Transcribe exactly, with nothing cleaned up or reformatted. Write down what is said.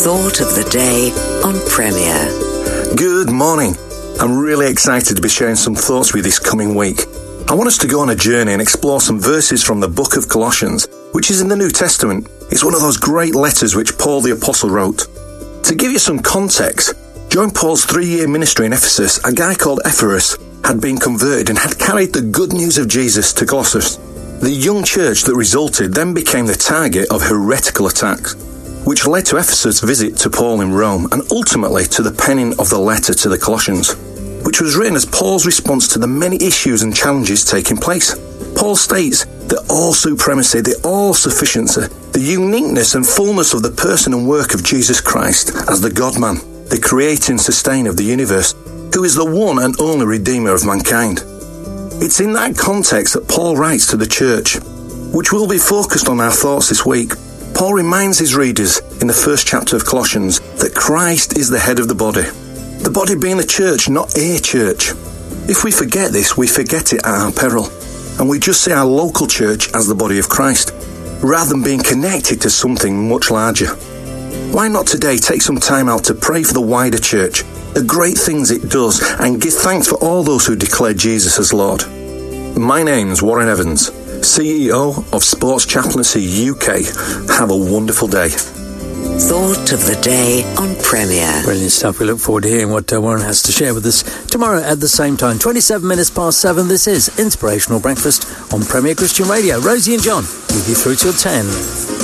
Thought of the day on Premier. Good morning. I'm really excited to be sharing some thoughts with you this coming week. I want us to go on a journey and explore some verses from the book of Colossians, which is in the New Testament. It's one of those great letters which Paul the Apostle wrote. To give you some context, during Paul's three-year ministry in Ephesus, a guy called Epaphras had been converted and had carried the good news of Jesus to Colossus. The young church that resulted then became the target of heretical attacks, which led to Ephesus' visit to Paul in Rome and ultimately to the penning of the letter to the Colossians, which was written as Paul's response to the many issues and challenges taking place. Paul states the all-supremacy, the all-sufficiency, the uniqueness and fullness of the person and work of Jesus Christ as the God-man, the creator and sustainer of the universe, who is the one and only Redeemer of mankind. It's in that context that Paul writes to the church, which will be focused on our thoughts this week. Paul reminds his readers in the first chapter of Colossians that Christ is the head of the body. The body being the church, not a church. If we forget this, we forget it at our peril, and we just see our local church as the body of Christ, rather than being connected to something much larger. Why not today take some time out to pray for the wider church, the great things it does, and give thanks for all those who declare Jesus as Lord? My name's Warren Evans, C E O of Sports Chaplaincy U K. Have a wonderful day. Thought of the day on Premier. Brilliant stuff. We look forward to hearing what uh, Warren has to share with us tomorrow at the same time. twenty-seven minutes past seven. This is Inspirational Breakfast on Premier Christian Radio. Rosie and John with you through till ten.